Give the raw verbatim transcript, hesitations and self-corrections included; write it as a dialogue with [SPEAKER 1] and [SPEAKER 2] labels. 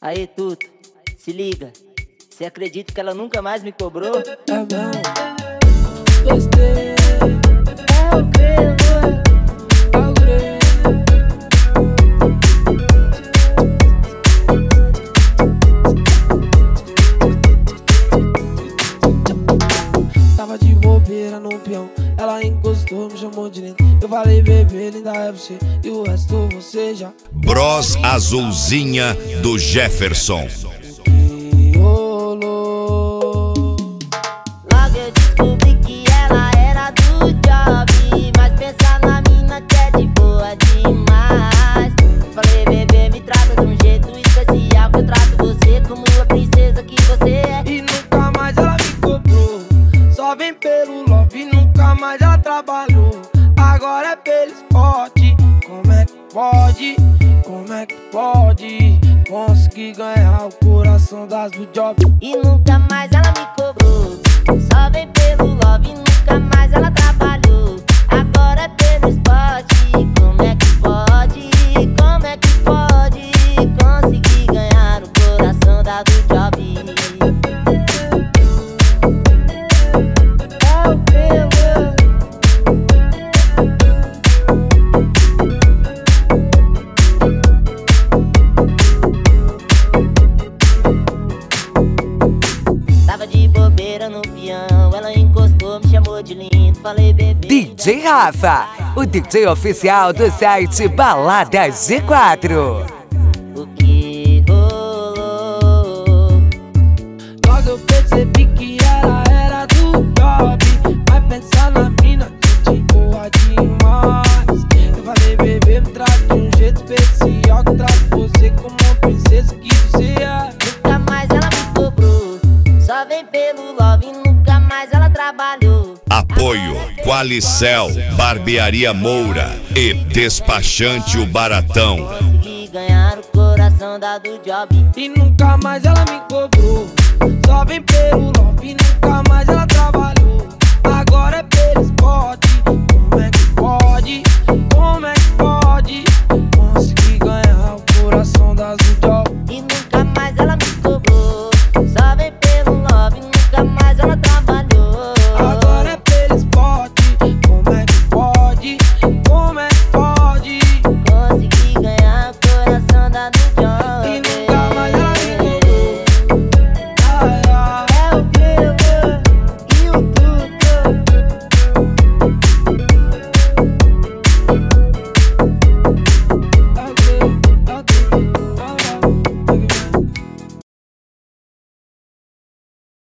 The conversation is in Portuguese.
[SPEAKER 1] Aí, Tuto, se liga. Você acredita que ela nunca mais me cobrou?
[SPEAKER 2] É mesmo? Gostei.
[SPEAKER 1] É o creme.
[SPEAKER 2] É o creme. Tava de bobeira no peão, ela encostou, me chamou de lindo. Eu falei, bebê, linda é você, e o resto você já.
[SPEAKER 3] Bros Azulzinha do Jefferson.
[SPEAKER 2] Que rolou?
[SPEAKER 1] Logo eu descobri que ela era do job, mas pensa na mina que é de boa demais. Falei, bebê, me trata de um jeito especial, que eu trato você como a princesa que você é.
[SPEAKER 2] E nunca mais ela me cobrou, só vem pelo love e nunca mais ela trabalhou. Agora é pelo esporte, como é que pode, como é que pode conseguir ganhar o coração das do job?
[SPEAKER 1] E nunca mais ela me cobrou, só vem pelo love e nunca mais ela trabalhou. Agora é pelo esporte, como é que pode, como é que pode conseguir ganhar o coração da do job? É o creme. Tava de bobeira no peão, ela encostou, me chamou de lindo. Falei, bebê.
[SPEAKER 4] D J Rafa, o D J oficial do site Balada G quatro.
[SPEAKER 1] O que rolou?
[SPEAKER 2] Logo eu percebi que ela era do job, vai pensar na mina de boa demais. Eu falei, bebê, me trata de um jeito especial, que eu trato você como uma princesa que você é.
[SPEAKER 1] Nunca mais ela me cobrou, só vem pelo love e nunca mais ela trabalhou.
[SPEAKER 3] Apoio Qualicel, Barbearia Moura e Despachante o Baratão.
[SPEAKER 1] Consegui ganhar o coração da do job.
[SPEAKER 2] E nunca mais ela me cobrou, só vem pelo love e nunca mais ela